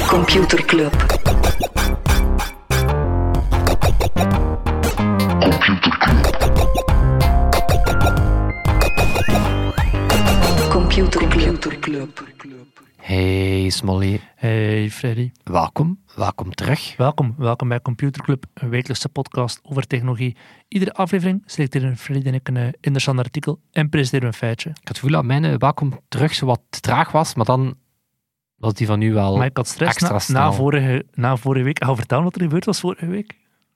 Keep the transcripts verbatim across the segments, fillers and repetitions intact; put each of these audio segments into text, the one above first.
Computer Club. Computer Club. Club. Hey Smolly. Hey Freddy. Welkom, welkom terug. Welkom, welkom bij Computer Club, een wekelijkse podcast over technologie. Iedere aflevering selecteren Freddy en ik een uh, interessant artikel en presenteren we een feitje. Ik had het gevoel dat mijn uh, welkom terug zo wat traag was, maar dan was die van nu wel maar ik had stress extra na, snel. na, vorige, na vorige week. Ga vertellen wat er gebeurd was vorige week.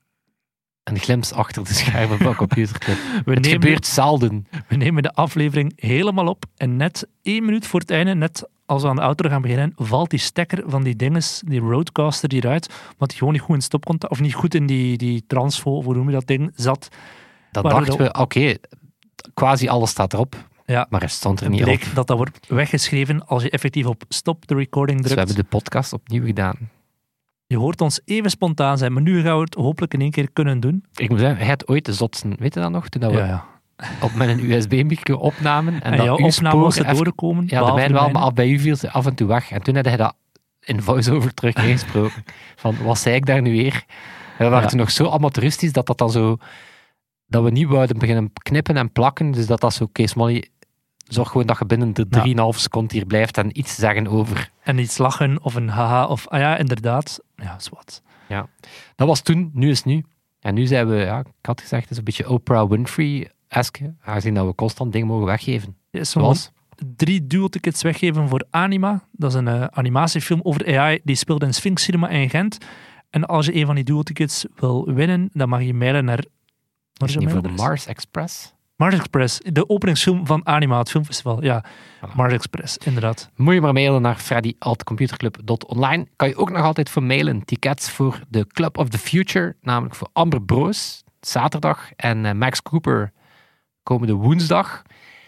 Een glimps achter de schermen van Computer Club. We Het nemen, gebeurt zelden. we nemen de aflevering helemaal op en net één minuut voor het einde, net als we aan de outro gaan beginnen, valt die stekker van die dinges, die Rodecaster hieruit, omdat die gewoon niet goed in stopcontact, of niet goed in die, die transfo, of hoe noem je dat ding, zat. Dan Waardoor dachten we, oké, okay, quasi alles staat erop, Ja, maar het stond er het niet bleek op. dat dat wordt weggeschreven als je effectief op stop the recording Dus we drukt. hebben de podcast opnieuw gedaan. Je hoort ons even spontaan zijn, maar nu gaan we het hopelijk in één keer kunnen doen. Ik moet zeggen, hij had ooit de zotsen, weet je dat nog? Toen dat we Ja, ja. op met een U S B-micro opnamen. En, En, dat jouw uw opname spoor was er even- doorgekomen. Ja, de behalve mijne wel, mijne. maar af bij u viel ze af en toe weg. En toen had hij dat in voice-over terug ingesproken. Van, wat zei ik daar nu weer? En we waren Ja. toen nog zo amateuristisch dat dat dan zo... Dat we niet wouden beginnen knippen en plakken. Dus dat dat zo, oké, Smolly, zorg gewoon dat je binnen de Ja. drieënhalve seconden hier blijft en iets zeggen over... En iets lachen of een haha of ah ja, inderdaad. Ja, is wat. Dat was toen, nu is nu. En nu zijn we, ja, ik had gezegd, het is een beetje Oprah Winfrey-esque, aangezien dat we constant dingen mogen weggeven. Ja, zoals Zoals... drie duo-tickets weggeven voor Anima. Dat is een uh, animatiefilm over A I die speelt in Sphinx Cinema in Gent. En als je een van die duo-tickets wil winnen, dan mag je mailen naar... Wat Is is het dat niet voor mailadres? Mars Express? Mars Express, de openingsfilm van Anima, het filmfestival. Ja, Voilà. Mars Express, inderdaad. Moet je maar mailen naar freddy at computerclub dot online. Kan je ook nog altijd voor mailen tickets voor de Club of the Future, namelijk voor Amber Broos, zaterdag, en uh, Max Cooper komende woensdag.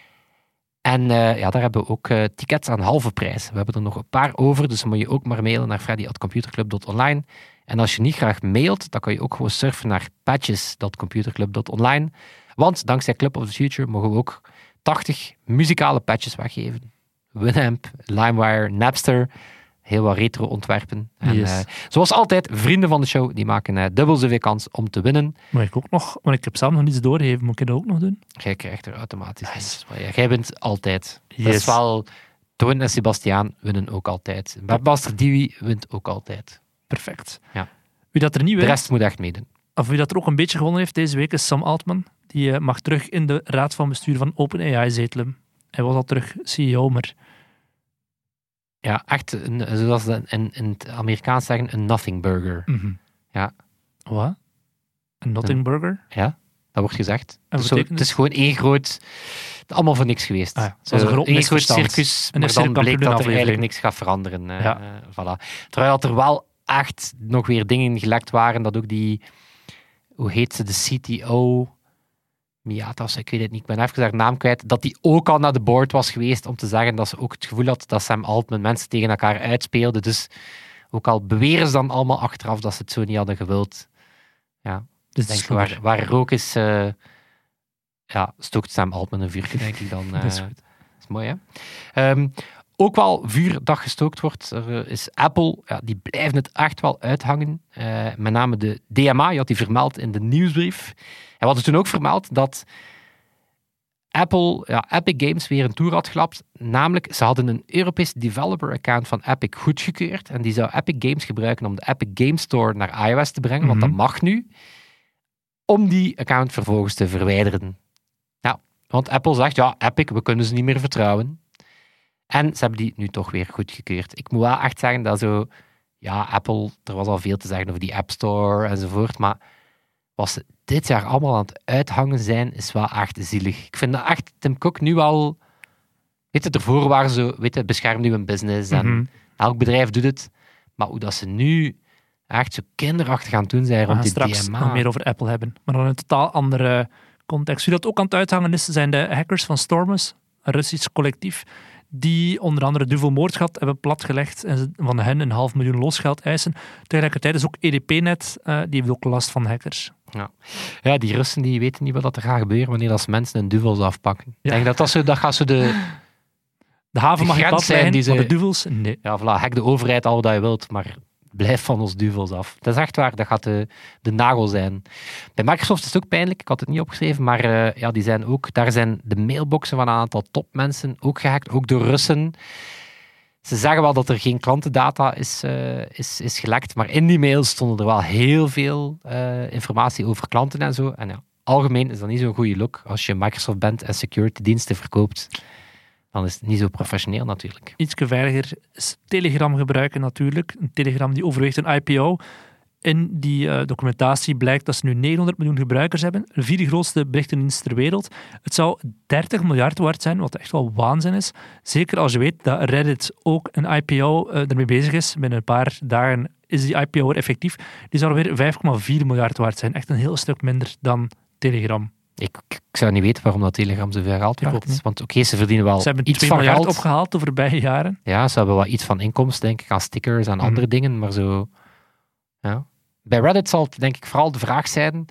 En uh, ja, daar hebben we ook uh, tickets aan halve prijs. We hebben er nog een paar over, dus dan moet je ook maar mailen naar freddy at computerclub dot online. En als je niet graag mailt, dan kan je ook gewoon surfen naar patches dot computerclub dot online. Want dankzij Club of the Future mogen we ook tachtig muzikale patches weggeven. Winamp, LimeWire, Napster, heel wat retro ontwerpen. En Yes. uh, zoals altijd, vrienden van de show, die maken uh, dubbel zoveel kans om te winnen. Maar ik ook nog, want ik heb zelf nog niets doorgegeven, moet ik dat ook nog doen? Jij krijgt er automatisch Nice. iets. Maar ja, jij wint altijd. Dat Yes. is wel... Toon en Sebastiaan winnen ook altijd. Master Dewey wint ook altijd. Perfect. Ja. Wie dat er niet De wint, rest moet echt meedoen. of wie dat er ook een beetje gewonnen heeft deze week, is Sam Altman. Die uh, mag terug in de raad van bestuur van OpenAI zetelen. Hij was al terug C E O, maar Ja, echt, een, zoals ze in, in het Amerikaans zeggen, een nothing burger. Mm-hmm. Ja. Wat? Een Nothing Burger? Ja, dat wordt gezegd. En Dus zo, betekent het is gewoon één groot... Allemaal voor niks geweest. Ah ja, dat Zo, is een groot één groot misverstand. circus, Een maar dan bleek dat er circumkampioenaflevering. eigenlijk niks gaat veranderen. eh, Ja. eh, voilà. Terwijl dat er wel echt nog weer dingen gelekt waren, dat ook die... Hoe heet ze? De C T O... Miyata, of zo, ik weet het niet, ik ben even haar naam kwijt, dat die ook al naar de board was geweest om te zeggen dat ze ook het gevoel had dat Sam Altman mensen tegen elkaar uitspeelde. Dus ook al beweren ze dan allemaal achteraf dat ze het zo niet hadden gewild. Ja, Dus denk het je, is waar, waar rook is, uh, ja, stookt Sam Altman een vuurtje, denk ik dan. Uh, Dat is dat goed. is mooi, hè? Um, ook wel vuur dat gestookt wordt, er uh, is Apple, ja, die blijven het echt wel uithangen. Uh, met name de D M A, je had die vermeld in de nieuwsbrief. En we hadden toen ook vermeld dat Apple, ja, Epic Games weer een toer had gelapt. Namelijk, ze hadden een Europees developer account van Epic goedgekeurd. En die zou Epic Games gebruiken om de Epic Game Store naar iOS te brengen, want dat Mhm. mag nu. Om die account vervolgens te verwijderen. Ja, want Apple zegt, ja, Epic, we kunnen ze niet meer vertrouwen. En ze hebben die nu toch weer goedgekeurd. Ik moet wel echt zeggen dat zo... Ja, Apple, er was al veel te zeggen over die App Store enzovoort, maar wat ze dit jaar allemaal aan het uithangen zijn, is wel echt zielig. Ik vind dat echt, Tim Cook nu al... Weet je, ervoor waren ze zo, weet je, bescherm nu een business en Mhm. elk bedrijf doet het. Maar hoe dat ze nu echt zo kinderachtig aan het doen zijn We rond gaan die straks D M A. nog meer over Apple hebben. Maar dan in een totaal andere context. Wie dat ook aan het uithangen is, zijn de hackers van Stormus, een Russisch collectief, die onder andere duvelmoordgat hebben platgelegd en ze van hen een half miljoen losgeld eisen. Tegelijkertijd is ook E D P net, uh, die heeft ook last van hackers. Ja. ja, die Russen die weten niet wat er gaat gebeuren wanneer dat ze mensen een duvels afpakken. Ik Ja. denk dat dat, zo, dat gaat zo de... De haven mag je grens zijn platleggen, die ze- maar de duvels, nee. Ja, voilà, hek de overheid al wat je wilt, maar blijf van ons duvels af. Dat is echt waar, dat gaat de, de nagel zijn. Bij Microsoft is het ook pijnlijk, ik had het niet opgeschreven, maar uh, ja, die zijn ook, daar zijn de mailboxen van een aantal topmensen ook gehackt, ook door Russen. Ze zeggen wel dat er geen klantendata is, uh, is, is gelekt, maar in die mails stonden er wel heel veel uh, informatie over klanten en zo. En ja, algemeen is dat niet zo'n goede look als je Microsoft bent en security diensten verkoopt. Dan is het niet zo professioneel natuurlijk. Iets veiliger is Telegram gebruiken natuurlijk. Een Telegram die overweegt een I P O. In die uh, documentatie blijkt dat ze nu negenhonderd miljoen gebruikers hebben. De vierde grootste berichtendienst ter wereld. Het zou dertig miljard waard zijn, wat echt wel waanzin is. Zeker als je weet dat Reddit ook een I P O uh, ermee bezig is. Binnen een paar dagen is die I P O er effectief. Die zou weer vijf komma vier miljard waard zijn. Echt een heel stuk minder dan Telegram. Ik, ik zou niet weten waarom dat Telegram zoveel geld Ik ook waard niet. is. Want oké, okay, ze verdienen wel Ze hebben iets twee van miljard geld. opgehaald de voorbije jaren. Ja, ze hebben wel iets van inkomsten, denk ik, aan stickers en Mhm. andere dingen. Maar zo... Ja. Bij Reddit zal het, denk ik, vooral de vraag zijn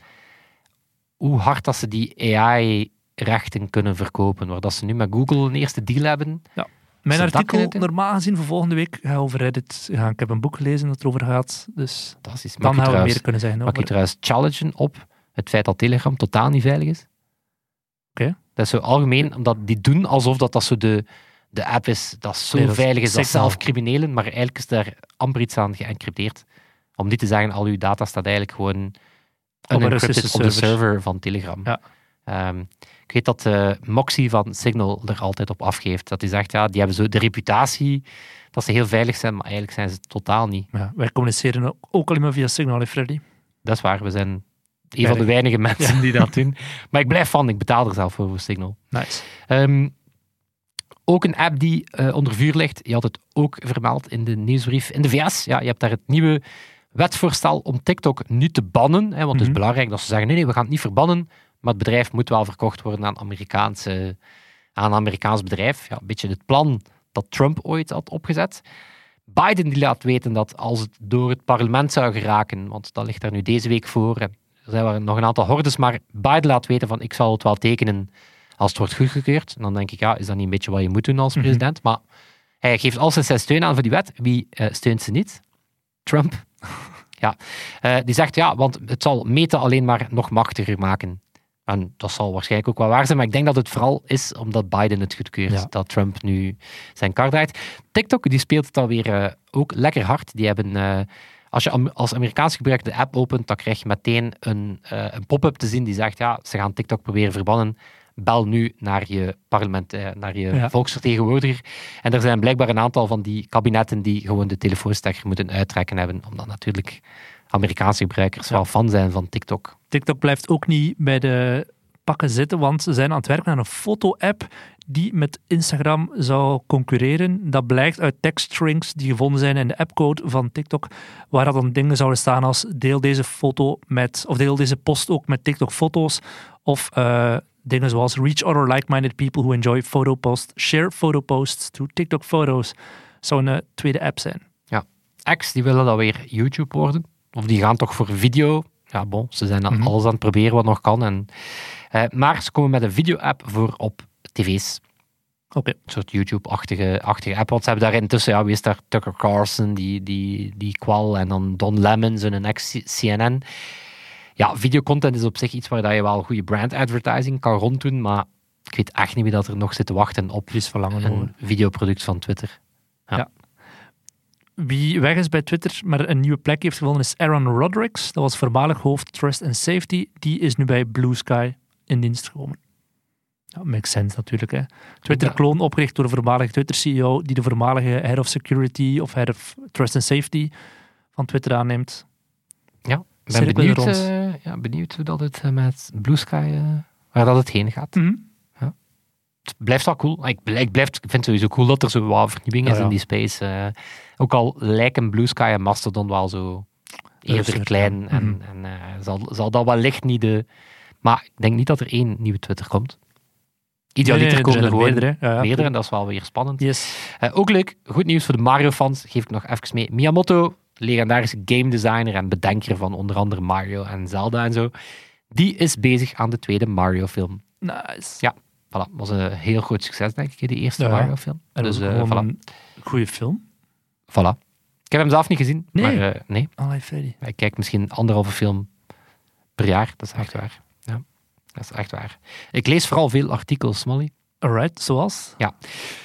hoe hard dat ze die A I-rechten kunnen verkopen. Waar dat ze nu met Google een eerste deal hebben. Mijn Ze dat artikel, kunnen doen? normaal gezien voor volgende week, gaat over Reddit gaan. Ik heb een boek gelezen dat erover gaat. Dus Fantastisch. dan Mag je gaan we trouwens, meer kunnen zeggen mag je over. trouwens challengen op het feit dat Telegram totaal niet veilig is? Oké. Dat is zo algemeen, omdat die doen alsof dat, dat zo de, de app is, dat zo Nee, dat is veilig is, dat Signal. zelf criminelen, maar eigenlijk is daar amper iets aan geëncrypteerd. Om niet te zeggen, al uw data staat eigenlijk gewoon een unencrypted Russische op de server. server van Telegram. Ja. Ehm, ik weet dat uh, Moxie van Signal er altijd op afgeeft. Dat hij zegt, ja, die hebben zo de reputatie dat ze heel veilig zijn, maar eigenlijk zijn ze het totaal niet. Ja, wij communiceren ook- ook alleen maar via Signal, hè, Freddy. Dat is waar, we zijn een Veilig. van de weinige mensen Ja. die dat doen. Maar ik blijf van, ik betaal er zelf voor, voor Signal. Nice. Um, ook een app die uh, onder vuur ligt. Je had het ook vermeld in de nieuwsbrief. In de V S, ja, je hebt daar het nieuwe wetsvoorstel om TikTok nu te bannen. Hè, want het Mhm. is belangrijk dat ze zeggen, nee, nee, we gaan het niet verbannen. Maar het bedrijf moet wel verkocht worden aan, Amerikaanse, aan een Amerikaans bedrijf. Ja, een beetje het plan dat Trump ooit had opgezet. Biden die laat weten dat als het door het parlement zou geraken, want dat ligt daar nu deze week voor, en er zijn wel nog een aantal hordes, maar Biden laat weten van ik zal het wel tekenen als het wordt goedgekeurd. En dan denk ik, ja, is dat niet een beetje wat je moet doen als Mhm. president? Maar hij geeft al zijn steun aan voor die wet. Wie uh, steunt ze niet? Trump. ja. Uh, die zegt, ja, want het zal Meta alleen maar nog machtiger maken. En dat zal waarschijnlijk ook wel waar zijn, maar ik denk dat het vooral is omdat Biden het goedkeurt, Ja. dat Trump nu zijn kar draait. TikTok die speelt het alweer uh, ook lekker hard. Die hebben, uh, als je als Amerikaans gebruiker de app opent, dan krijg je meteen een, uh, een pop-up te zien die zegt, ja, ze gaan TikTok proberen verbannen. Bel nu naar je parlement, uh, naar je Ja. volksvertegenwoordiger. En er zijn blijkbaar een aantal van die kabinetten die gewoon de telefoonstekker moeten uittrekken hebben, omdat natuurlijk Amerikaanse gebruikers Ja. wel fan zijn van TikTok. TikTok blijft ook niet bij de pakken zitten, want ze zijn aan het werken aan een foto-app die met Instagram zou concurreren. Dat blijkt uit tekststrings die gevonden zijn in de appcode van TikTok, waar dan dingen zouden staan als deel deze foto met, of deel deze post ook met TikTok-foto's, of uh, dingen zoals reach other like-minded people who enjoy photo posts, share photo posts to TikTok photos. Zou een uh, tweede app zijn. X, die willen dat weer YouTube worden. Of die gaan toch voor video. Ja, bon, ze zijn dan Mhm. alles aan het proberen wat nog kan. En, uh, maar ze komen met een video-app voor op tv's. Oké. Okay. Een soort YouTube-achtige achtige app. Want ze hebben daar intussen, ja, wie is daar? Tucker Carlson, die, die, die kwal. En dan Don Lemon, zo'n ex-C N N. Ja, videocontent is op zich iets waar dat je wel goede brand advertising kan ronddoen. Maar ik weet echt niet wie dat er nog zit te wachten op Is verlangen over. een videoproduct van Twitter. Ja. Ja. Wie weg is bij Twitter, maar een nieuwe plek heeft gevonden, is Aaron Rodrigues. Dat was voormalig hoofd Trust and Safety. Die is nu bij Blue Sky in dienst gekomen. Ja, makes sense natuurlijk. Hè. Twitter-kloon opgericht door de voormalige Twitter-C E O, die de voormalige Head of Security of Head of Trust and Safety van Twitter aanneemt. Ja, ik ben Cirkel benieuwd, rond. uh, ja, benieuwd hoe dat het uh, met Blue Sky, uh, waar dat het heen gaat. Mm-hmm. Het blijft wel cool. Ik, ik, blijf, ik vind het sowieso cool dat er zo wat vernieuwing is Ja, ja. in die space. Uh, ook al lijken Blue Sky en Mastodon wel zo eerder Rustiger, klein. ja. En, Mhm. en uh, zal, zal dat wellicht niet de... Maar ik denk niet dat er één nieuwe Twitter komt. Idealiter Nee, nee, komen er er zijn gewoon meerdere, ja, ja. meerdere en dat is wel weer spannend. Yes. Uh, ook leuk, goed nieuws voor de Mario-fans, geef ik nog even mee. Miyamoto, legendarische game designer en bedenker van onder andere Mario en Zelda en zo, die is bezig aan de tweede Mario-film. Nice. Ja. voilà, was een heel groot succes, denk ik, die eerste Ja. Mario-film. En Dus dat uh, was gewoon voilà. een goede film. voilà. Ik heb hem zelf niet gezien, Nee. maar uh, nee. Allee, Freddy. Ik kijk misschien anderhalve film per jaar, dat is echt waar. Ja, dat is echt waar. Ik lees vooral veel artikels, Molly. Alright, zoals? Ja.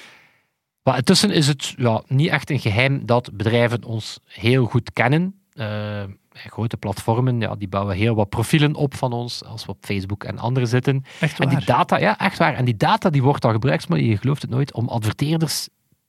Maar intussen is het ja, niet echt een geheim dat bedrijven ons heel goed kennen. Uh, grote platformen, ja, die bouwen heel wat profielen op van ons, als we op Facebook en andere zitten. Echt waar? En die data, ja, echt waar. En die data die wordt al gebruikt, maar je gelooft het nooit, om adverteerders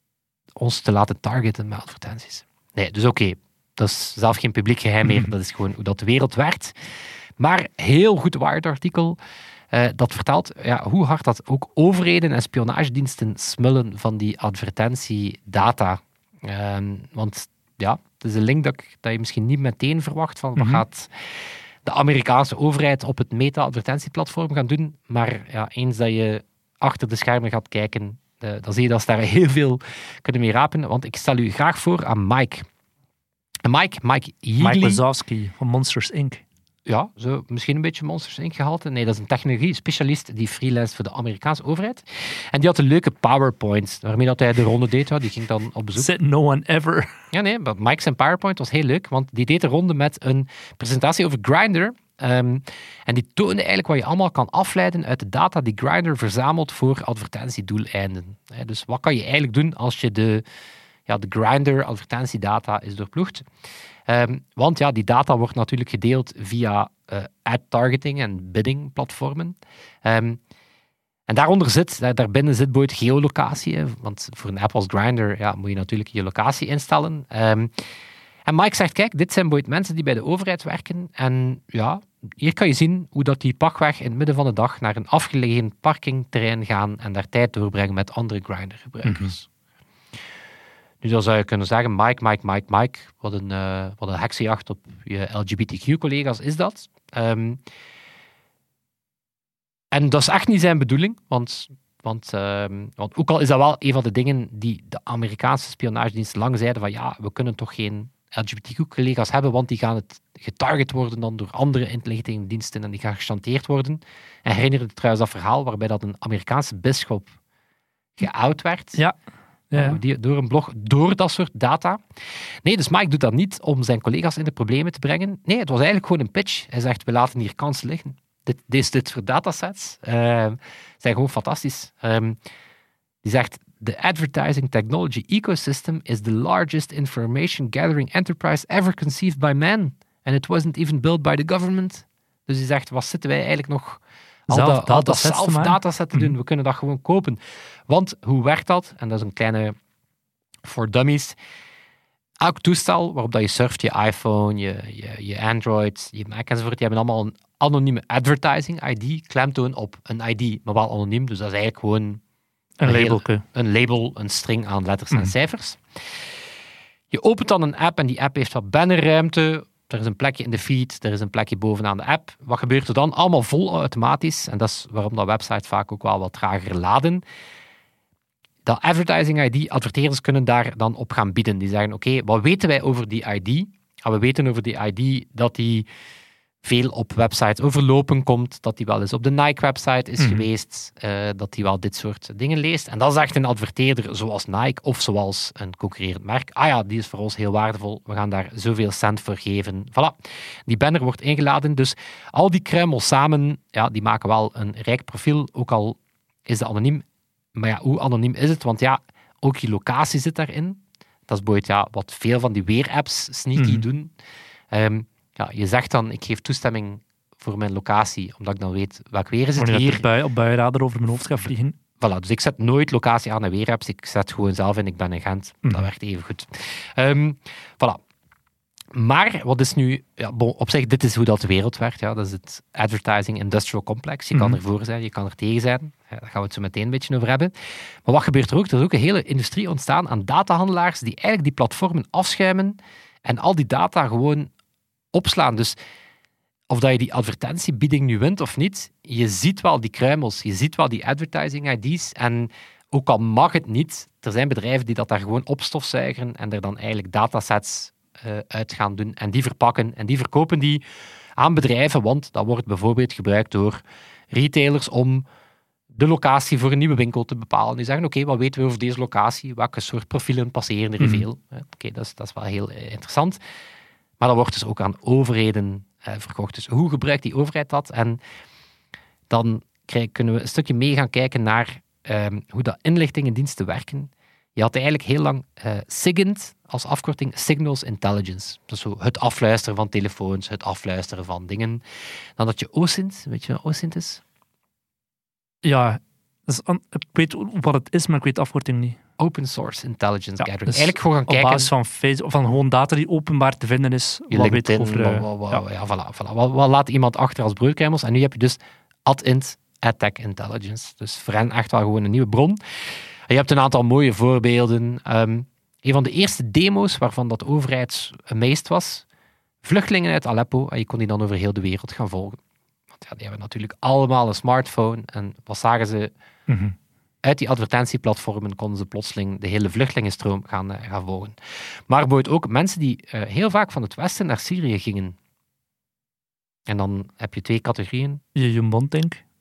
ons te laten targeten met advertenties. Nee, dus oké. Okay, dat is zelf geen publiek geheim meer. Dat is gewoon hoe dat de wereld werkt. Maar heel goed waard artikel. Uh, dat vertelt ja, hoe hard dat ook overheden en spionagediensten smullen van die advertentiedata. Uh, want ja, het is een link dat, ik, dat je misschien niet meteen verwacht van wat mm-hmm. gaat de Amerikaanse overheid op het meta-advertentieplatform gaan doen. Maar ja, eens dat je achter de schermen gaat kijken, uh, dan zie je dat ze daar heel veel kunnen mee rapen. Want ik stel u graag voor aan Mike. Mike, Mike Yeagley. Mike Wazowski van Monsters incorporated. Ja, zo, misschien een beetje Monsters incorporated gehalte. Nee, dat is een technologie-specialist die freelance voor de Amerikaanse overheid. En die had een leuke PowerPoint, waarmee dat hij de ronde deed. Ja, die ging dan op bezoek. Said no one ever. Ja, nee, maar Mike's en PowerPoint was heel leuk, want die deed de ronde met een presentatie over Grindr. Um, en die toonde eigenlijk wat je allemaal kan afleiden uit de data die Grindr verzamelt voor advertentiedoeleinden. He, dus wat kan je eigenlijk doen als je de, ja, de Grindr advertentiedata is doorploegd? Um, want ja, die data wordt natuurlijk gedeeld via uh, ad-targeting en bidding-platformen. Um, en daaronder zit, daar, daarbinnen zit bijvoorbeeld geolocatie. Hè, want voor een app als Grindr ja, moet je natuurlijk je locatie instellen. Um, en Mike zegt, kijk, dit zijn bijvoorbeeld mensen die bij de overheid werken. En ja, hier kan je zien hoe dat die pakweg in het midden van de dag naar een afgelegen parkingterrein gaan en daar tijd doorbrengen met andere Grindr-gebruikers. Mm-hmm. Nu dan zou je kunnen zeggen, Mike, Mike, Mike, Mike, wat een, uh, wat een heksenjacht op je L G B T Q-collega's is dat. Um, en dat is echt niet zijn bedoeling, want, want, um, want ook al is dat wel een van de dingen die de Amerikaanse spionagedienst lang zeiden van ja, we kunnen toch geen L G B T Q-collega's hebben, want die gaan het getarget worden dan door andere inlichtingendiensten en die gaan gechanteerd worden. En herinner je trouwens dat verhaal waarbij dat een Amerikaanse bisschop geout werd? Ja. Ja, ja. Die, door een blog, door dat soort data. Nee, dus Mike doet dat niet om zijn collega's in de problemen te brengen. Nee, het was eigenlijk gewoon een pitch. Hij zegt, we laten hier kansen liggen. Dit, dit, dit voor datasets uh, zijn gewoon fantastisch. Um, die zegt, the advertising technology ecosystem is the largest information gathering enterprise ever conceived by man. And it wasn't even built by the government. Dus hij zegt, wat zitten wij eigenlijk nog... Al zelf dat, al dat datasets zelf dataset te doen, mm-hmm. we kunnen dat gewoon kopen. Want hoe werkt dat? En dat is een kleine voor dummies. Elk toestel waarop dat je surft, je iPhone, je, je, je Android, je Mac enzovoort, die hebben allemaal een anonieme advertising I D, klemtoon op een I D, maar wel anoniem. Dus dat is eigenlijk gewoon een, een, labelke. een label, een string aan letters mm-hmm. en cijfers. Je opent dan een app en die app heeft wat bannerruimte. Er is een plekje in de feed, er is een plekje bovenaan de app. Wat gebeurt er dan? Allemaal vol automatisch. En dat is waarom dat websites vaak ook wel wat trager laden. Dat advertising I D, adverteerders kunnen daar dan op gaan bieden. Die zeggen, oké, okay, wat weten wij over die I D? En we weten over die I D dat die veel op websites overlopen komt, dat die wel eens op de Nike-website is mm-hmm. geweest, uh, dat die wel dit soort dingen leest. En dat is echt een adverteerder zoals Nike of zoals een concurrerend merk. Ah ja, die is voor ons heel waardevol, we gaan daar zoveel cent voor geven. Voilà, die banner wordt ingeladen. Dus al die kruimels samen, ja, die maken wel een rijk profiel, ook al is dat anoniem. Maar ja, hoe anoniem is het? Want ja, ook je locatie zit daarin. Dat is bijvoorbeeld ja, wat veel van die weerapps sneaky mm-hmm. doen. Um, Ja, je zegt dan, ik geef toestemming voor mijn locatie, omdat ik dan weet welk weer is het Wanneer hier. Dat bui, op buienradar over mijn hoofd gaat vliegen. Voilà, dus ik zet nooit locatie aan en weerapps. Ik zet gewoon zelf in, ik ben in Gent. Mm. Dat werkt even goed. Um, voilà. Maar, wat is nu... Ja, bon, op zich, dit is hoe dat de wereld werkt. Ja. Dat is het advertising industrial complex. Je kan mm. ervoor zijn, je kan er tegen zijn. Ja, daar gaan we het zo meteen een beetje over hebben. Maar wat gebeurt er ook? Er is ook een hele industrie ontstaan aan datahandelaars die eigenlijk die platformen afschuimen en al die data gewoon opslaan. Dus of dat je die advertentiebieding nu wint of niet, je ziet wel die kruimels, je ziet wel die advertising I D's en ook al mag het niet, er zijn bedrijven die dat daar gewoon opstofzuigen en er dan eigenlijk datasets uh, uit gaan doen en die verpakken en die verkopen die aan bedrijven, want dat wordt bijvoorbeeld gebruikt door retailers om de locatie voor een nieuwe winkel te bepalen. Die zeggen, oké, okay, wat weten we over deze locatie? Welke soort profielen passeren er veel? Mm. Oké, okay, dat, dat is wel heel uh, interessant. Maar dat wordt dus ook aan overheden uh, verkocht. Dus hoe gebruikt die overheid dat? En dan krijg, kunnen we een stukje mee gaan kijken naar um, hoe dat inlichtingendiensten werken. Je had eigenlijk heel lang uh, SIGINT als afkorting, Signals Intelligence. Dat is zo het afluisteren van telefoons, het afluisteren van dingen. Dan had je OSINT. Weet je wat OSINT is? Ja, dus, ik weet wat het is, maar ik weet de afkorting niet. Open Source Intelligence ja, Gathering. Dus eigenlijk gewoon gaan op kijken... Op basis van, Facebook, van gewoon data die openbaar te vinden is. Je wat LinkedIn, weet over, uh, wat, wat, ja. Ja, voilà, voilà. Wat, wat laat iemand achter als broodkruimels? En nu heb je dus AdInt, AdTech Intelligence. Dus voor hen echt wel gewoon een nieuwe bron. En je hebt een aantal mooie voorbeelden. Um, een van de eerste demo's waarvan dat de overheid amazed was, vluchtelingen uit Aleppo, en je kon die dan over heel de wereld gaan volgen. Want ja, die hebben natuurlijk allemaal een smartphone. En wat zagen ze? Mm-hmm. Uit die advertentieplatformen konden ze plotseling de hele vluchtelingenstroom gaan, uh, gaan volgen. Maar bijvoorbeeld ook mensen die uh, heel vaak van het westen naar Syrië gingen. En dan heb je twee categorieën. Je Jumbond, denk ik.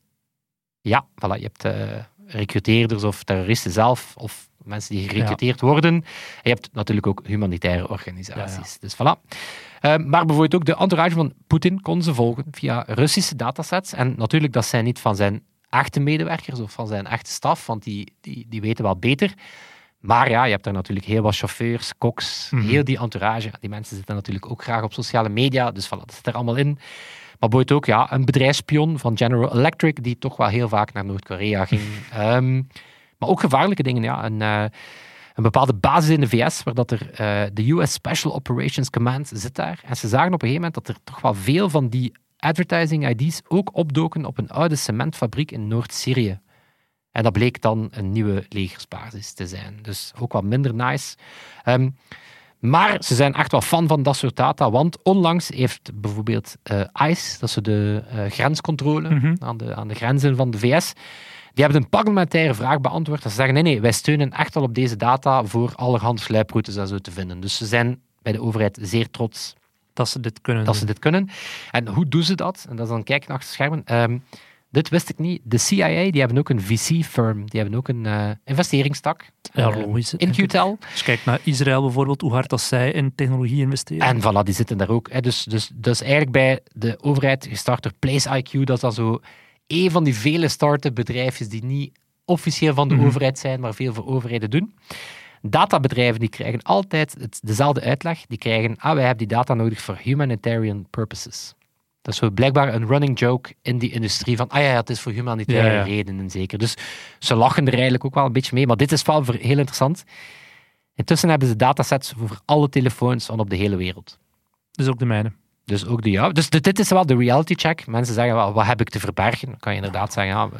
Ja, voilà. Je hebt uh, recruteerders of terroristen zelf, of mensen die gerecruiteerd ja. worden. En je hebt natuurlijk ook humanitaire organisaties. Ja, ja. Dus voilà. Uh, maar bijvoorbeeld ook de entourage van Poetin konden ze volgen via Russische datasets. En natuurlijk, dat zijn niet van zijn echte medewerkers of van zijn echte staf, want die, die, die weten wel beter. Maar ja, je hebt daar natuurlijk heel wat chauffeurs, koks, mm-hmm. heel die entourage. Die mensen zitten natuurlijk ook graag op sociale media, dus voilà, dat zit er allemaal in. Maar bijvoorbeeld ook ja, een bedrijfsspion van General Electric, die toch wel heel vaak naar Noord-Korea ging. um, maar ook gevaarlijke dingen, ja. Een, uh, een bepaalde basis in de V S, waar dat er uh, de U S Special Operations Command zit daar. En ze zagen op een gegeven moment dat er toch wel veel van die advertising I D's ook opdoken op een oude cementfabriek in Noord-Syrië. En dat bleek dan een nieuwe legersbasis te zijn. Dus ook wat minder nice. Um, maar ze zijn echt wel fan van dat soort data, want onlangs heeft bijvoorbeeld uh, ICE, dat is de uh, grenscontrole mm-hmm. aan, de, aan de grenzen van de V S, die hebben een parlementaire vraag beantwoord. Dat ze zeggen, nee, nee, wij steunen echt al op deze data voor allerhande sluiproutes en zo te vinden. Dus ze zijn bij de overheid zeer trots dat ze dit kunnen. Dat ze dit kunnen. En hoe doen ze dat? En dat is dan kijken achter de schermen. Um, dit wist ik niet. De C I A, die hebben ook een V C-firm. Die hebben ook een uh, investeringstak. Ja, uh, logisch. In Qtel. Dus kijk naar Israël bijvoorbeeld, hoe hard dat zij in technologie investeren. En voilà, die zitten daar ook. Hè. Dus, dus, dus eigenlijk bij de overheid gestart door Place I Q, dat is dan zo een van die vele start-up bedrijfjes die niet officieel van de mm-hmm. overheid zijn, maar veel voor overheden doen. Databedrijven die krijgen altijd het, dezelfde uitleg. Die krijgen, ah, wij hebben die data nodig voor humanitarian purposes. Dat is zo blijkbaar een running joke in die industrie van, ah ja, het is voor humanitaire ja, ja. redenen zeker. Dus ze lachen er eigenlijk ook wel een beetje mee, maar dit is wel heel interessant. Intussen hebben ze datasets voor alle telefoons van op de hele wereld. Dus ook de mijne. Dus ook de jou. Dus dit is wel de reality check. Mensen zeggen, wel, wat heb ik te verbergen? Dan kan je inderdaad zeggen, ja,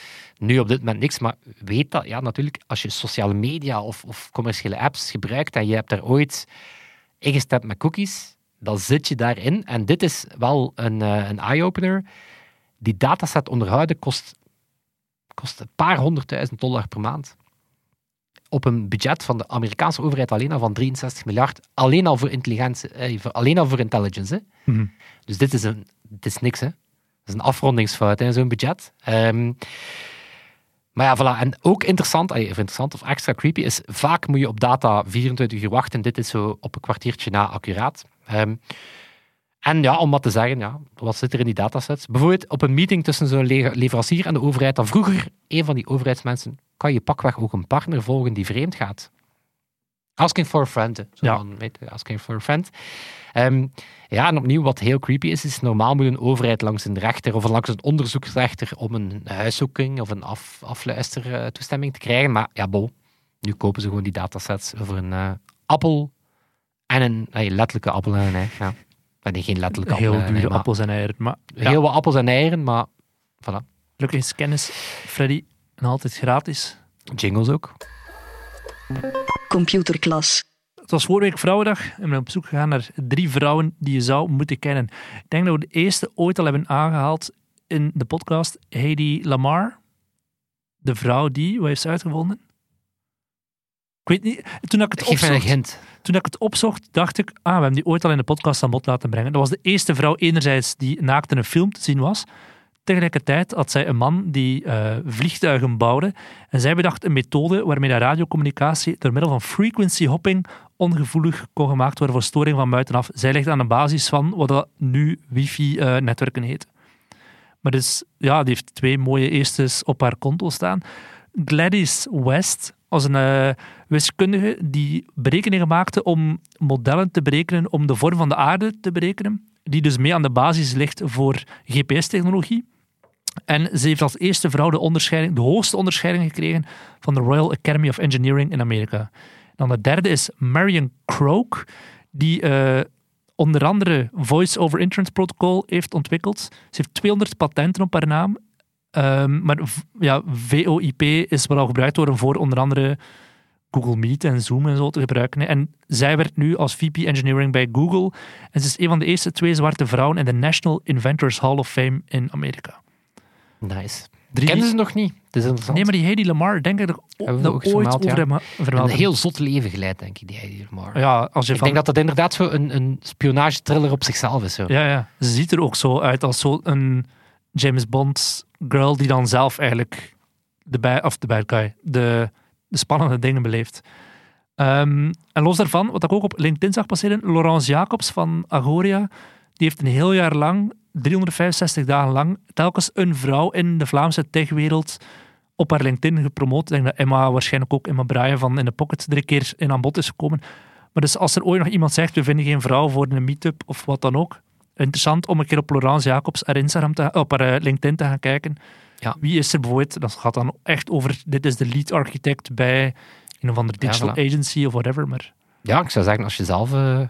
nu op dit moment niks, maar weet dat, ja, natuurlijk, als je sociale media of, of commerciële apps gebruikt en je hebt daar ooit ingestemd met cookies, dan zit je daarin. En dit is wel een, uh, een eye-opener. Die dataset onderhouden kost, kost een paar honderdduizend dollar per maand. Op een budget van de Amerikaanse overheid alleen al van drieënzestig miljard. Alleen al voor intelligentie, eh, voor, alleen al voor intelligence. Hè. Mm-hmm. Dus dit is, een, dit is niks, hè. Dat is een afrondingsfout in zo'n budget. Um, maar ja, voilà. En ook interessant, of interessant of extra creepy, is vaak moet je op data vierentwintig uur wachten. Dit is zo op een kwartiertje na accuraat. Um, en ja, om wat te zeggen, ja, wat zit er in die datasets? Bijvoorbeeld op een meeting tussen zo'n leverancier en de overheid, dan vroeger een van die overheidsmensen, kan je pakweg ook een partner volgen die vreemd gaat. Asking for a friend. Hè. Zo ja. van, weet je, asking for a friend. Um, ja, en opnieuw, wat heel creepy is, is normaal moet een overheid langs een rechter of langs een onderzoeksrechter om een huiszoeking of een af, afluistertoestemming te krijgen. Maar ja, bol. Nu kopen ze gewoon die datasets over een uh, appel en een uh, letterlijke appel en een ei. Ja. Nee, geen letterlijke heel appel. dure nee, appels en eieren. Maar, heel ja. wat appels en eieren, maar voilà. Gelukkig is kennis, Freddy, en altijd gratis. Jingles ook. Computerklas. Het was vorige week Vrouwendag en we zijn op zoek gegaan naar drie vrouwen die je zou moeten kennen. Ik denk dat we de eerste ooit al hebben aangehaald in de podcast. Hedy Lamarr. De vrouw die, wat heeft ze uitgevonden? Ik weet niet. Toen ik het Geef mij een opzocht, hint. toen ik het opzocht, dacht ik, ah, we hebben die ooit al in de podcast aan bod laten brengen. Dat was de eerste vrouw enerzijds die naakt in een film te zien was. tegelijkertijd had zij een man die uh, vliegtuigen bouwde. En zij bedacht een methode waarmee de radiocommunicatie door middel van frequency hopping ongevoelig kon gemaakt worden voor storing van buitenaf. Zij ligt aan de basis van wat dat nu wifi-netwerken uh, heet. Maar dus, ja, die heeft twee mooie eerstes op haar konto staan. Gladys West was een uh, wiskundige die berekeningen maakte om modellen te berekenen, om de vorm van de aarde te berekenen, die dus mee aan de basis ligt voor G P S-technologie. En ze heeft als eerste vrouw de, onderscheiding, de hoogste onderscheiding gekregen van de Royal Academy of Engineering in Amerika. Dan de derde is Marion Croak, die uh, onder andere Voice over Internet Protocol heeft ontwikkeld. Ze heeft tweehonderd patenten op haar naam. Um, maar ja, V O I P is wat al gebruikt worden voor onder andere Google Meet en Zoom en zo te gebruiken. Hè. En zij werkt nu als V P Engineering bij Google. En ze is een van de eerste twee zwarte vrouwen in de National Inventors Hall of Fame in Amerika. Nice. Drie... Kennen ze nog niet? Het is interessant. Nee, maar die Heidi Lamar, denk ik dat ik Hebben we dat ook ooit vermeld, over ja. hem vermeld. Een heel zot leven geleid, denk ik, die Heidi Lamar. Ja, als je ik van... denk dat dat inderdaad zo een, een spionagetriller op zichzelf is. Zo. Ja, ja, ze ziet er ook zo uit als zo'n James Bond girl die dan zelf eigenlijk de bad, of de bad guy, de, de spannende dingen beleeft. Um, en los daarvan, wat ik ook op LinkedIn zag passeren, Laurence Jacobs van Agoria, die heeft een heel jaar lang, driehonderdvijfenzestig dagen lang, telkens een vrouw in de Vlaamse techwereld op haar LinkedIn gepromoot. Ik denk dat Emma, waarschijnlijk ook Emma Braaien van In The Pocket, er een keer in aan bod is gekomen. Maar dus als er ooit nog iemand zegt, we vinden geen vrouw voor een meetup of wat dan ook, interessant om een keer op Laurence Jacobs haar Instagram te, op haar LinkedIn te gaan kijken. Ja. Wie is er bijvoorbeeld? Dat gaat dan echt over, dit is de lead architect bij een of andere digital Ja, voilà. agency of whatever. Maar... Ja, ik zou zeggen, als je zelf uh,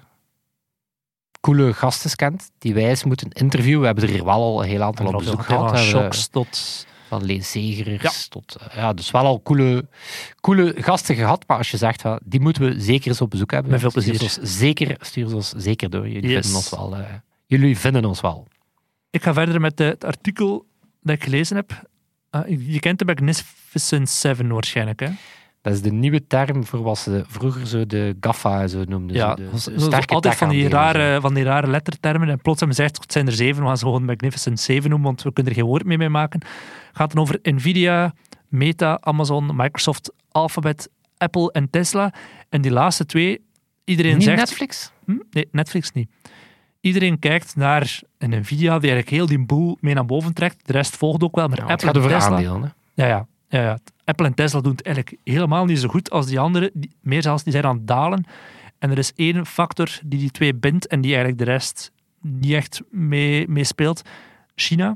coole gasten kent, die wij eens moeten interviewen, we hebben er hier wel al een heel aantal op bezoek gehad. Van We Shocks tot... Van Leen Segers Ja. tot... Uh, ja, dus wel al coole, coole gasten gehad, maar als je zegt, uh, die moeten we zeker eens op bezoek hebben. Met veel Stuur plezier. ze ons zeker, stuur ze ons zeker door. Jullie, Yes. vinden ons wel, uh, jullie vinden ons wel. Ik ga verder met de, het artikel dat ik gelezen heb. Uh, je kent de Magnificent Seven waarschijnlijk, hè? Dat is de nieuwe term voor wat ze vroeger zo de GAFA zo noemden. Ja, zo de, dat de is sterke altijd van die, tech-aandelen, rare, van die rare lettertermen. En plots hebben ze gezegd, het zijn er zeven, we gaan ze gewoon Magnificent Seven noemen, want we kunnen er geen woord meer mee maken. Het gaat dan over Nvidia, Meta, Amazon, Microsoft, Alphabet, Apple en Tesla. En die laatste twee, iedereen Niet zegt... Netflix? Hm? Nee, Netflix niet. Iedereen kijkt naar een Nvidia die eigenlijk heel die boel mee naar boven trekt. De rest volgt ook wel, maar Ja, het Apple gaat en over Tesla... aandelen. Hè? Ja, ja, ja, ja. Apple en Tesla doen het eigenlijk helemaal niet zo goed als die anderen. Die, meer zelfs, die zijn aan het dalen. En er is één factor die die twee bindt en die eigenlijk de rest niet echt mee, mee speelt. China.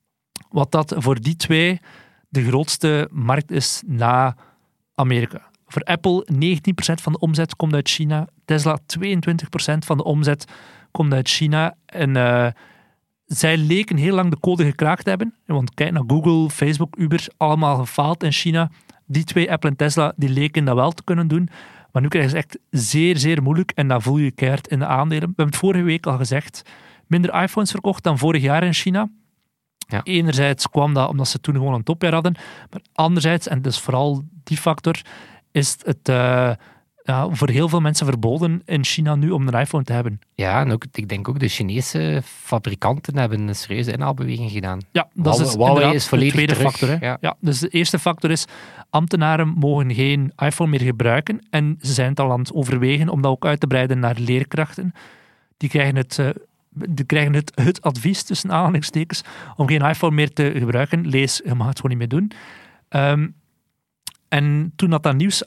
Wat dat voor die twee de grootste markt is na Amerika. Voor Apple negentien procent van de omzet komt uit China. Tesla tweeëntwintig procent van de omzet komt uit China. En uh, zij leken heel lang de code gekraakt te hebben. Want kijk naar Google, Facebook, Uber, allemaal gefaald in China. Die twee, Apple en Tesla, die leken dat wel te kunnen doen. Maar nu krijgen ze echt zeer, zeer moeilijk. En dat voel je keihard in de aandelen. We hebben het vorige week al gezegd. Minder iPhones verkocht dan vorig jaar in China. Ja. Enerzijds kwam dat omdat ze toen gewoon een topjaar hadden. Maar anderzijds, en dus vooral die factor, is het uh, ja, voor heel veel mensen verboden in China nu om een iPhone te hebben. Ja, en ook, ik denk ook de Chinese fabrikanten hebben een serieuze inhaalbeweging gedaan. Ja, dat Huawei- is Huawei inderdaad is volledig de tweede terug, factor. Hè. ja. Ja, dus de eerste factor is, ambtenaren mogen geen iPhone meer gebruiken en ze zijn het al aan het overwegen om dat ook uit te breiden naar leerkrachten. Die krijgen het... Uh, Die krijgen het, het advies, tussen aanhalingstekens, om geen iPhone meer te gebruiken. Lees, je mag het gewoon niet meer doen. Um, en toen dat, dat nieuws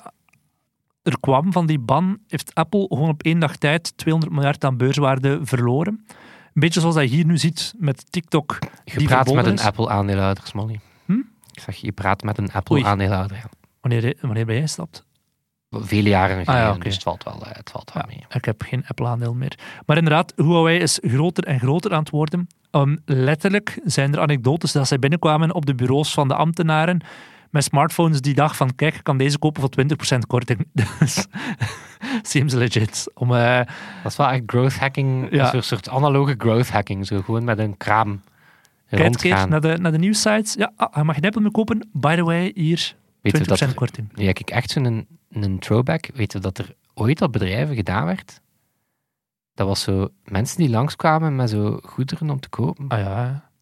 er kwam van die ban, heeft Apple gewoon op één dag tijd tweehonderd miljard aan beurswaarde verloren. Een beetje zoals dat je hier nu ziet met TikTok. Je die praat met verboden een is. Apple-aandeelhouder, Smolly. Hm? Ik zeg, je praat met een Apple-aandeelhouder. Ja. Wanneer, wanneer ben jij gestapt? Vele jaren geleden, ja, oké. dus het valt wel, het valt wel Ja, mee. ik heb geen Apple-aandeel meer. Maar inderdaad, Huawei is groter en groter aan het worden. Um, letterlijk zijn er anekdotes dat zij binnenkwamen op de bureaus van de ambtenaren met smartphones die dag van, kijk, ik kan deze kopen voor twintig procent korting. Dus, seems legit. Om, uh, Dat is wel echt growth hacking, Ja. een soort, soort analoge growth hacking. Zo gewoon met een kraam kijk een keer rondgaan. naar de, naar de nieuwsites. Ja, ah, je mag geen Apple meer kopen. By the way, hier, Weet je twintig procent dat er, korting. nu heb ik echt zo'n een throwback. Weet je dat er ooit op bedrijven gedaan werd? Dat was zo mensen die langskwamen met zo goederen om te kopen. Ah ja.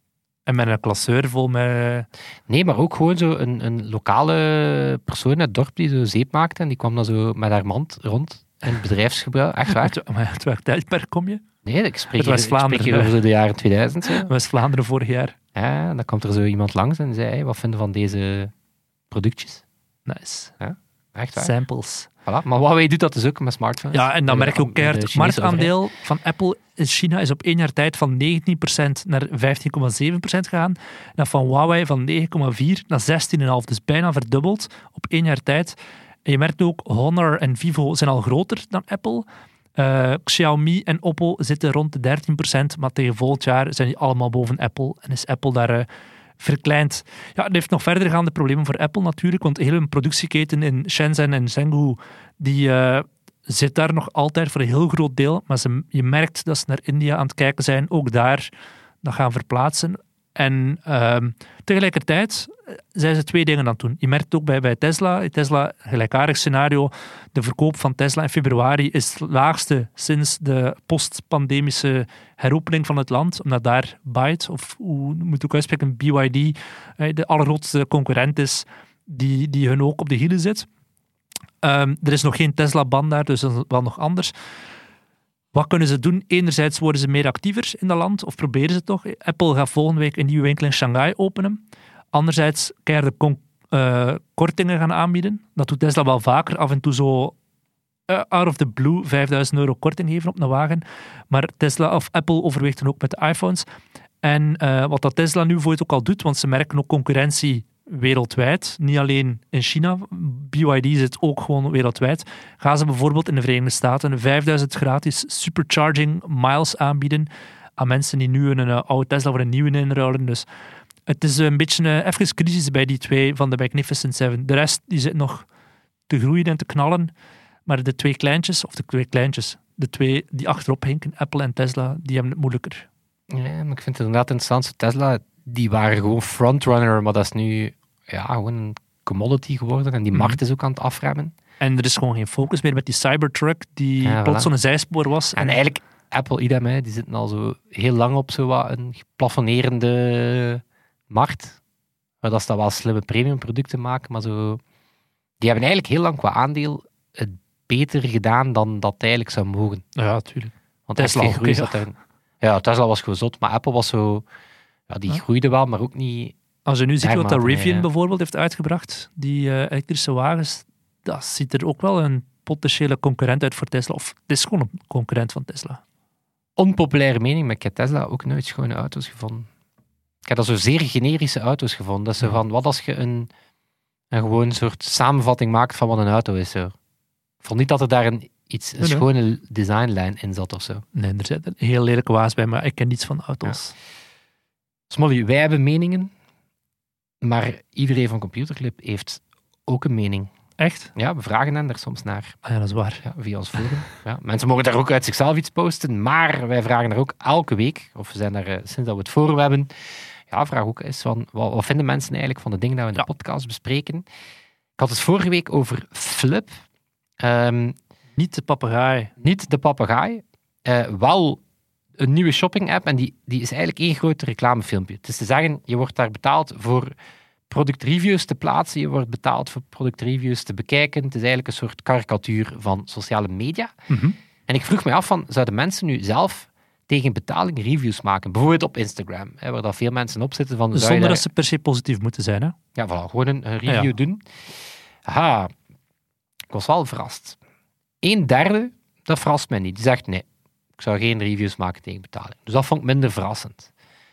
En met een klasseur vol met... Nee, maar ook gewoon zo een, een lokale persoon uit het dorp die zo zeep maakte en die kwam dan zo met haar mand rond in het bedrijfsgebouw. Echt waar? Maar uit welk tijdperk kom je? Nee, ik spreek Het hier, was ik spreek hier over zo de jaren tweeduizend. Zo. West-Vlaanderen vorig jaar. Ja, dan komt er zo iemand langs en zei, hey, wat vinden van deze productjes? Nice. Echt waar? Samples. Voilà. Maar Huawei doet dat dus ook met smartphones. Ja, en dan De- merk je ook de keihard. Het Chinese marktaandeel van Apple in China is op één jaar tijd van negentien procent naar vijftien komma zeven procent gegaan. En dat van Huawei van negen komma vier naar zestien komma vijf. Dus bijna verdubbeld op één jaar tijd. En je merkt ook, Honor en Vivo zijn al groter dan Apple. Uh, Xiaomi en Oppo zitten rond de dertien procent, maar tegen volgend jaar zijn die allemaal boven Apple. En is Apple daar uh, verkleind. Ja, het heeft nog verdergaande problemen voor Apple natuurlijk, want de hele productieketen in Shenzhen en Chengdu, die uh, zit daar nog altijd voor een heel groot deel. Maar ze, je merkt dat ze naar India aan het kijken zijn, ook daar dat gaan verplaatsen. En uh, tegelijkertijd zijn ze twee dingen aan het doen. Je merkt ook bij, bij Tesla, Tesla, gelijkaardig scenario, de verkoop van Tesla in februari is het laagste sinds de postpandemische heropening van het land, omdat daar Byte, of hoe moet ik ook uitspreken, B Y D, de allergrootste concurrent is, die, die hun ook op de hielen zit. Um, er is nog geen Tesla-ban daar, dus dat is wel nog anders. Wat kunnen ze doen? Enerzijds worden ze meer actiever in dat land, of proberen ze toch. Apple gaat volgende week een nieuwe winkel in Shanghai openen. Anderzijds keiharde con- uh, kortingen gaan aanbieden. Dat doet Tesla wel vaker. Af en toe zo uh, out of the blue vijfduizend euro korting geven op een wagen. Maar Tesla of Apple overweegt dan ook met de iPhones. En uh, wat dat Tesla nu voor het ook al doet, want ze merken ook concurrentie wereldwijd, niet alleen in China, B Y D zit ook gewoon wereldwijd, gaan ze bijvoorbeeld in de Verenigde Staten vijfduizend gratis supercharging miles aanbieden aan mensen die nu een uh, oude Tesla voor een nieuwe inruilen. Dus het is een beetje uh, even crisis bij die twee van de Magnificent Seven. De rest die zit nog te groeien en te knallen, maar de twee kleintjes, of de twee kleintjes, de twee die achterop hinken, Apple en Tesla, die hebben het moeilijker. Ja, maar ik vind het inderdaad interessant. Tesla, die waren gewoon frontrunner, maar dat is nu ja, gewoon een commodity geworden en die Mhm. markt is ook aan het afremmen. En er is gewoon geen focus meer met die Cybertruck, die Ja, plots voilà. zo'n zijspoor was. En eigenlijk, Apple idem, hè, die zitten al zo heel lang op zo wat een geplafonnerende markt, waar dat ze dan wel slimme premiumproducten maken, maar zo... Die hebben eigenlijk heel lang qua aandeel het beter gedaan dan dat het eigenlijk zou mogen. Ja, natuurlijk. Want Tesla echt ook, groei ja. zat daarin. Ja, Tesla was gewoon zot, maar Apple was zo... Ja, die Ja. groeide wel, maar ook niet... Als je nu ziet wat dat Dermate, Rivian ja. bijvoorbeeld heeft uitgebracht, die uh, elektrische wagens, dat ziet er ook wel een potentiële concurrent uit voor Tesla. Of het is gewoon een concurrent van Tesla. Onpopulaire mening, maar ik heb Tesla ook nooit schone auto's gevonden. Ik heb dat zo zeer generische auto's gevonden. Dat is zo Ja. van, wat als je een, een gewoon soort samenvatting maakt van wat een auto is. Zo. Ik vond niet dat er daar een, iets, een Nee, nee. schone designlijn in zat of zo. Nee, er zit een heel lelijke waas bij, maar ik ken niets van auto's. Smolly, wij hebben meningen, maar iedereen van Computerclub heeft ook een mening. Echt? Ja, we vragen hen daar soms naar. Ah, ja, dat is waar. Ja, via ons forum. Ja, mensen mogen daar ook uit zichzelf iets posten, maar wij vragen daar ook elke week, of we zijn daar uh, sinds dat we het forum hebben, ja, vraag ook eens van, wat, wat vinden mensen eigenlijk van de dingen die we in de Ja. podcast bespreken. Ik had het vorige week over Flip. Ehm, Niet de papegaai. niet de papegaai, uh, wel een nieuwe shopping-app en die, die is eigenlijk één groot reclamefilmpje. Het is te zeggen, je wordt daar betaald voor productreviews te plaatsen, je wordt betaald voor productreviews te bekijken. Het is eigenlijk een soort karikatuur van sociale media. Mhm. En ik vroeg me af van, zouden mensen nu zelf tegen betaling reviews maken? Bijvoorbeeld op Instagram, hè, waar dat veel mensen op zitten. Van, zou je Zonder daar- dat ze per se positief moeten zijn. Hè? Ja, voilà, gewoon een, een review Ja, ja. doen. Aha, ik was wel verrast. Een derde, dat verrast mij niet. Die zegt, nee, ik zou geen reviews maken tegen betaling. Dus dat vond ik minder verrassend.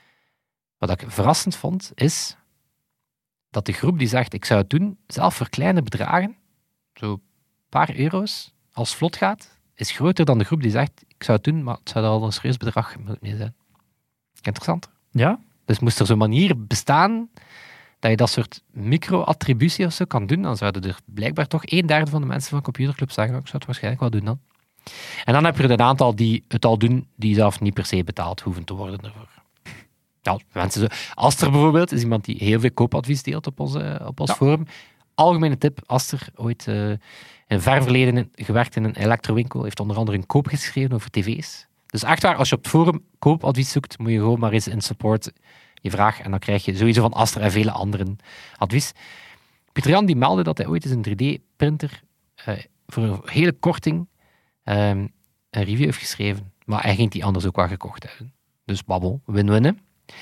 Wat ik verrassend vond, is dat de groep die zegt, ik zou het doen, zelf voor kleine bedragen, zo een paar euro's, als het vlot gaat, is groter dan de groep die zegt, ik zou het doen, maar het zou er al een serieus bedrag mee zijn. Interessant. Ja? Dus moest er zo'n manier bestaan dat je dat soort micro-attributie of zo kan doen, dan zouden er blijkbaar toch een derde van de mensen van Computerclub zeggen, oh, ik zou het waarschijnlijk wel doen dan. En dan heb je er een aantal die het al doen, die zelf niet per se betaald hoeven te worden ervoor. Ja, mensen zo. Aster bijvoorbeeld is iemand die heel veel koopadvies deelt op, onze, op ons Ja. forum. Algemene tip, Aster, ooit uh, in ver verleden in- gewerkt in een elektrowinkel, heeft onder andere een koop geschreven over tv's. Dus echt waar, als je op het forum koopadvies zoekt, moet je gewoon maar eens in support je vraag en dan krijg je sowieso van Aster en vele anderen advies. Pieter Jan die meldde dat hij ooit eens een drie D-printer uh, voor een hele korting um, een review heeft geschreven. Maar hij ging die anders ook wel gekocht hebben. Dus babbel, win-win.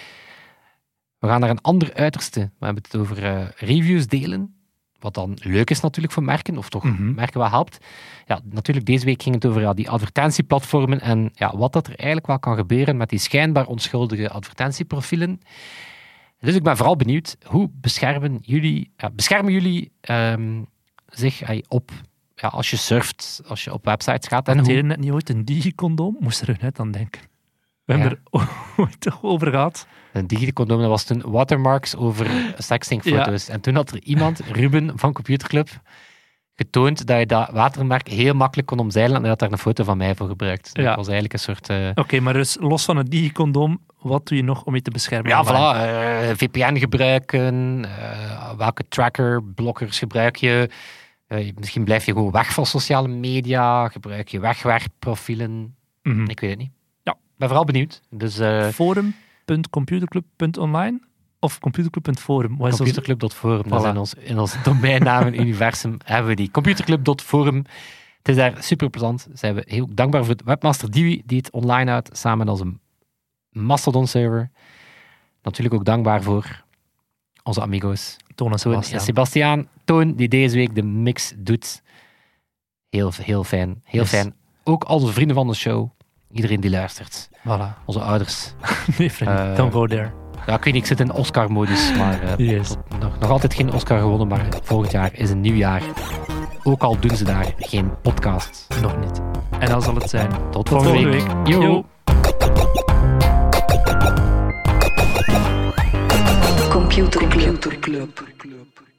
We gaan naar een ander uiterste. We hebben het over uh, reviews delen. Wat dan leuk is natuurlijk voor merken, of toch Mm-hmm. merken wel helpt. Ja, natuurlijk deze week ging het over ja, die advertentieplatformen en ja, wat dat er eigenlijk wel kan gebeuren met die schijnbaar onschuldige advertentieprofielen. Dus ik ben vooral benieuwd, hoe beschermen jullie, ja, beschermen jullie um, zich uh, op, ja, als je surft, als je op websites gaat? En Had hoe... je net niet ooit een digicondoom? Moest er net aan denken. We Ja. hebben er ooit toch over gehad. Een digicondoom, dat was toen watermarks over sextingfoto's. En toen had er iemand, Ruben van Computerclub, getoond dat je dat watermerk heel makkelijk kon omzeilen en hij had daar een foto van mij voor gebruikt. Ja. Dat was eigenlijk een soort... Uh... Oké, okay, maar dus los van het digicondoom, wat doe je nog om je te beschermen? Ja, online? voilà. Uh, V P N gebruiken, uh, welke tracker, blokkers gebruik je. Uh, misschien blijf je gewoon weg van sociale media, gebruik je wegwerkprofielen. Mm-hmm. Ik weet het niet. Ja. Ik ben vooral benieuwd. Dus, uh, forum punt computerclub punt online of computerclub punt forum? computerclub punt forum, dat Voilà. is in ons, in ons domeinnamen-universum hebben we die. computerclub punt forum. Het is daar super plezant. Zijn we heel dankbaar voor de webmaster Dewey, die het online houdt, samen met onze Mastodon-server. Natuurlijk ook dankbaar voor onze amigo's. Toon en Toon en Sebastiaan. Sebastiaan. Toon, die deze week de mix doet. Heel, heel fijn. Heel Yes. fijn. Ook al onze vrienden van de show. Iedereen die luistert. Voilà. Onze ouders. Nee, vriend, Uh, don't go there. Ja, ik weet niet, ik zit in Oscar-modus, maar uh, Yes. tot- nog, nog altijd geen Oscar gewonnen, maar volgend jaar is een nieuw jaar. Ook al doen ze daar geen podcast. Nog niet. En dan zal het zijn. Tot Tot volgende week. volgende week. Yo. Yo. Computer Club.